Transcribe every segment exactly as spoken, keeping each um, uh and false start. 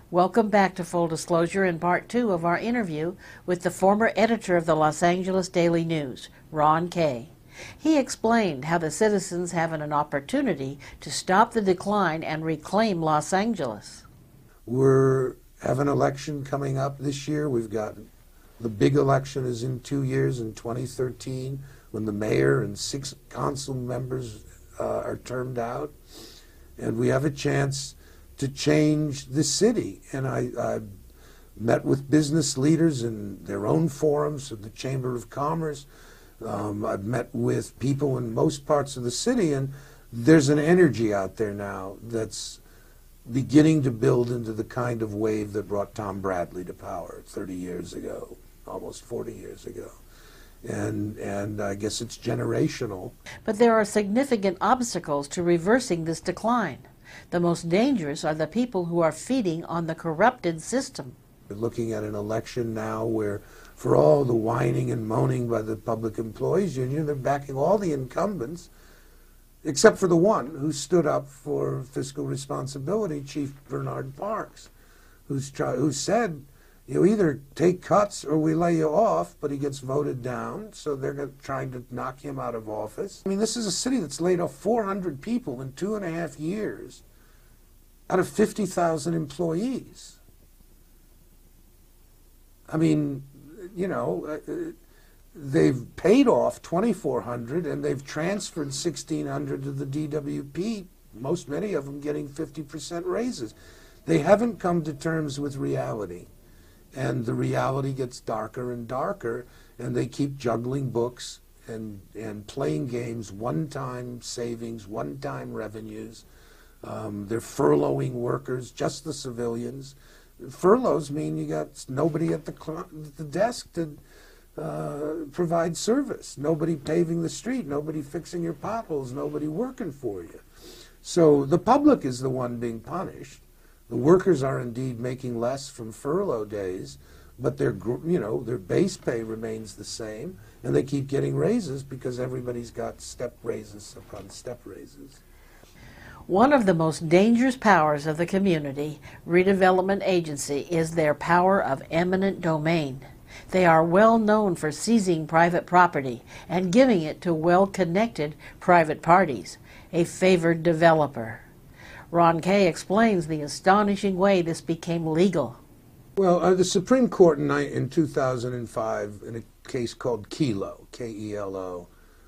Welcome back to Full Disclosure in part two of our interview with the former editor of the Los Angeles Daily News, Ron Kay. He explained how the citizens have an opportunity to stop the decline and reclaim Los Angeles. We have an election coming up this year. We've got the big election is in two years in twenty thirteen when the mayor and six council members uh, are termed out. And we have a chance to change the city. And I, I met with business leaders in their own forums of the Chamber of Commerce. Um, I've met with people in most parts of the city, and there's an energy out there now that's beginning to build into the kind of wave that brought Tom Bradley to power thirty years ago, almost forty years ago. And, and I guess it's generational. But there are significant obstacles to reversing this decline. The most dangerous are the people who are feeding on the corrupted system. We're looking at an election now where, for all the whining and moaning by the Public Employees Union, they're backing all the incumbents, except for the one who stood up for fiscal responsibility, Chief Bernard Parks, who's try, who said, you either take cuts or we lay you off, but he gets voted down, so they're trying to knock him out of office. I mean, this is a city that's laid off four hundred people in two and a half years out of fifty thousand employees. I mean, you know, uh, they've paid off twenty-four hundred and they've transferred sixteen hundred to the D W P, most many of them getting fifty percent raises. They haven't come to terms with reality. And the reality gets darker and darker, and they keep juggling books and, and playing games, one-time savings, one-time revenues. Um, they're furloughing workers, just the civilians. Furloughs mean you got nobody at the, at the desk to uh, provide service, nobody paving the street, nobody fixing your potholes, nobody working for you. So the public is the one being punished. The workers are indeed making less from furlough days, but their, you know, their base pay remains the same, and they keep getting raises because everybody's got step raises upon step raises. One of the most dangerous powers of the community redevelopment agency is their power of eminent domain. They are well known for seizing private property and giving it to well-connected private parties, a favored developer. Ron Kay explains the astonishing way this became legal. Well, uh, the Supreme Court in, in two thousand five, in a case called Kelo, K E L O,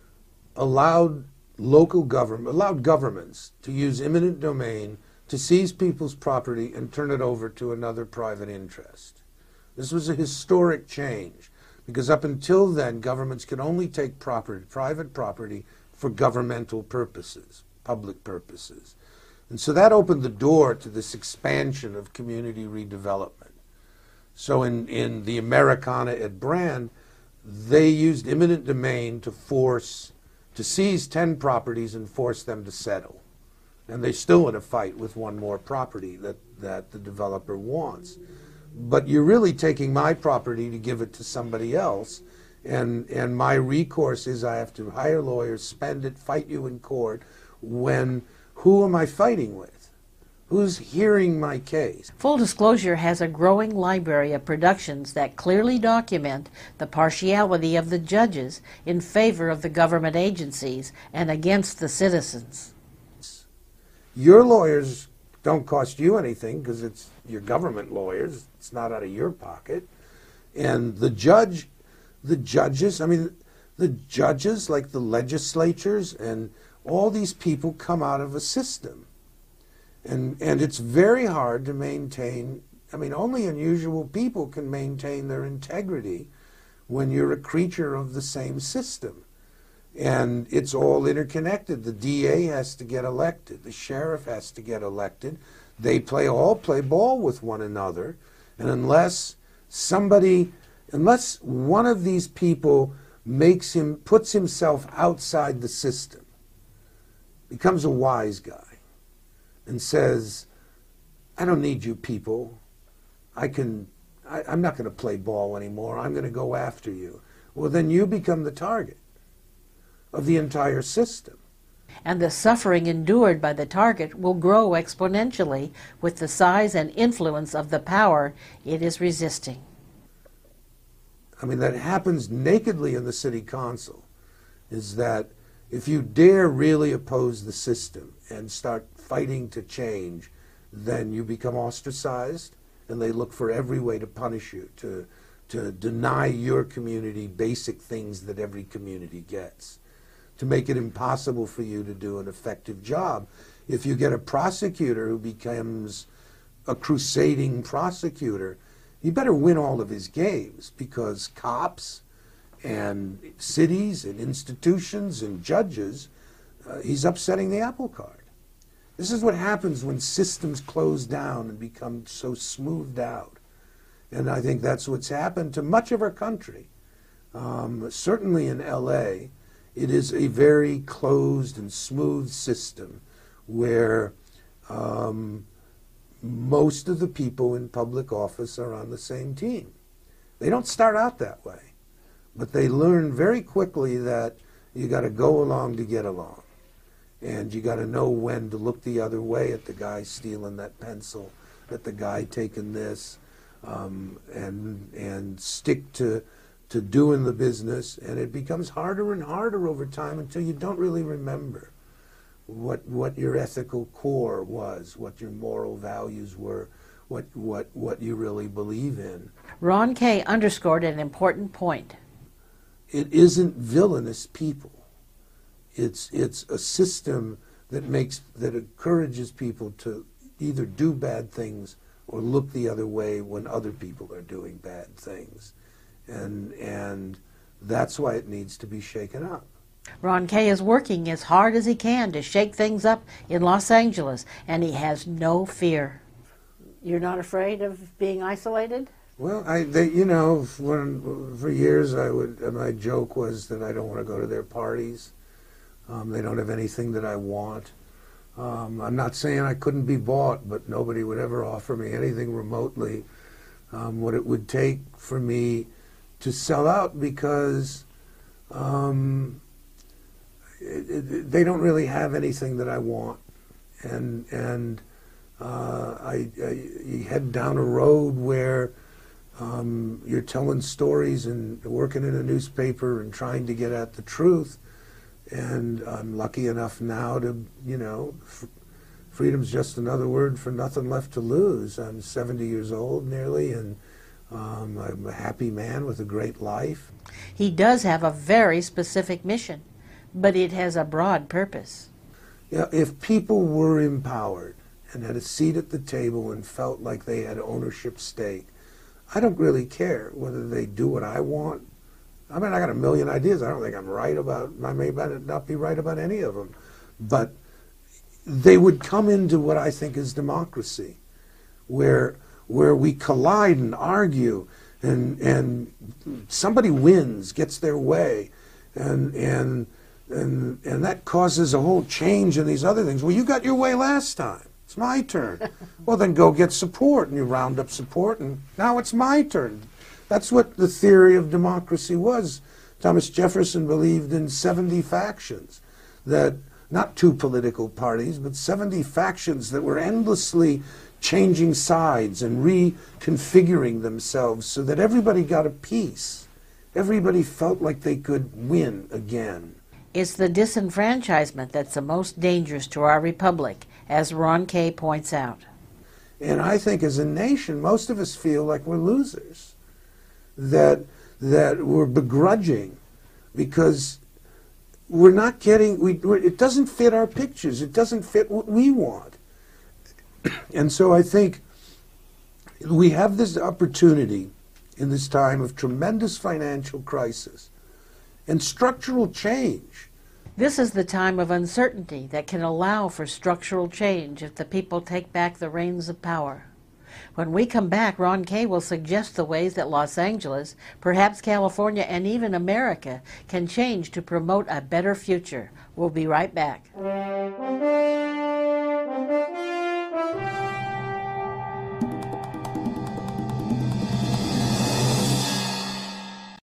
allowed local government, allowed governments to use eminent domain to seize people's property and turn it over to another private interest. This was a historic change, because up until then, governments could only take property, private property for governmental purposes, public purposes. And so that opened the door to this expansion of community redevelopment. So in, in the Americana at Brand, they used eminent domain to force, to seize ten properties and force them to settle. And they're still in a fight with one more property that, that the developer wants. But you're really taking my property to give it to somebody else, and, and my recourse is I have to hire lawyers, spend it, fight you in court, when who am I fighting with? Who's hearing my case? Full Disclosure has a growing library of productions that clearly document the partiality of the judges in favor of the government agencies and against the citizens. Your lawyers don't cost you anything because it's your government lawyers. It's not out of your pocket. And the judge, the judges, I mean, the judges, like the legislatures and all these people, come out of a system. And, and it's very hard to maintain, I mean, only unusual people can maintain their integrity when you're a creature of the same system. And it's all interconnected. The D A has to get elected. The sheriff has to get elected. They play all play ball with one another. And unless somebody, unless one of these people makes him, puts himself outside the system, becomes a wise guy, and says, I don't need you people. I can, I, I'm not going to play ball anymore. I'm going to go after you. Well, then you become the target of the entire system. And the suffering endured by the target will grow exponentially with the size and influence of the power it is resisting. I mean, that happens nakedly in the city council, is that if you dare really oppose the system and start fighting to change, then you become ostracized, and they look for every way to punish you, to, to deny your community basic things that every community gets, to make it impossible for you to do an effective job. If you get a prosecutor who becomes a crusading prosecutor, you better win all of his games, because cops and cities and institutions and judges, uh, he's upsetting the apple cart. This is what happens when systems close down and become so smoothed out. And I think that's what's happened to much of our country. Um, certainly in L A, it is a very closed and smooth system where um, most of the people in public office are on the same team. They don't start out that way, but they learn very quickly that you got to go along to get along. And you got to know when to look the other way at the guy stealing that pencil, at the guy taking this, um, and and stick to to doing the business. And it becomes harder and harder over time until you don't really remember what what your ethical core was, what your moral values were, what what what you really believe in. Ron Kay underscored an important point. It isn't villainous people. It's it's a system that makes that encourages people to either do bad things or look the other way when other people are doing bad things, and and that's why it needs to be shaken up. Ron Kay is working as hard as he can to shake things up in Los Angeles, and he has no fear. You're not afraid of being isolated? Well, I, they, you know, when, for years I would, my joke was that I don't want to go to their parties. Um, they don't have anything that I want. Um, I'm not saying I couldn't be bought, but nobody would ever offer me anything remotely um, what it would take for me to sell out, because um, it, it, they don't really have anything that I want. And and uh, I, I you head down a road where um, you're telling stories and working in a newspaper and trying to get at the truth. And I'm lucky enough now to, you know, f freedom's just another word for nothing left to lose. I'm seventy years old nearly, and um, I'm a happy man with a great life. He does have a very specific mission, but it has a broad purpose. Yeah, if people were empowered and had a seat at the table and felt like they had ownership stake, I don't really care whether they do what I want. I mean, I got a million ideas. I don't think I'm right about, I may not be right about any of them. But they would come into what I think is democracy, where where we collide and argue, and and somebody wins, gets their way, and and and and that causes a whole change in these other things. Well, you got your way last time. It's my turn. Well, then go get support, and you round up support, and now it's my turn. That's what the theory of democracy was. Thomas Jefferson believed in seventy factions, that not two political parties, but seventy factions that were endlessly changing sides and reconfiguring themselves so that everybody got a piece. Everybody felt like they could win again. It's the disenfranchisement that's the most dangerous to our republic, as Ron Kay points out. And I think as a nation, most of us feel like we're losers. That that we're begrudging because we're not getting, we, we're, it doesn't fit our pictures, it doesn't fit what we want. And so I think we have this opportunity in this time of tremendous financial crisis and structural change. This is the time of uncertainty that can allow for structural change if the people take back the reins of power. When we come back, Ron Kay will suggest the ways that Los Angeles, perhaps California, and even America can change to promote a better future. We'll be right back.